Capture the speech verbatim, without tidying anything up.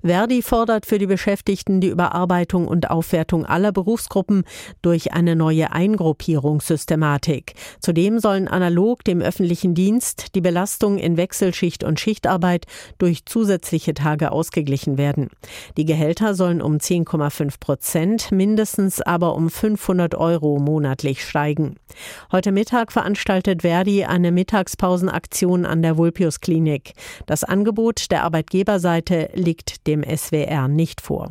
Verdi fordert für die Beschäftigten die Überarbeitung und Aufwertung aller Berufsgruppen durch eine neue Eingruppierungssystematik. Zudem sollen analog dem öffentlichen Dienst die Belastung in Wechselschicht und Schichtarbeit durch zusätzliche Tage ausgeglichen werden. Die Gehälter sollen um zehn Komma fünf Prozent, mindestens aber um fünfhundert Euro monatlich steigen. Heute Mittag veranstaltet Verdi eine Mittagspausenaktion an der Vulpius Klinik. Das Angebot der Arbeitgeberseite liegt dem S W R nicht vor.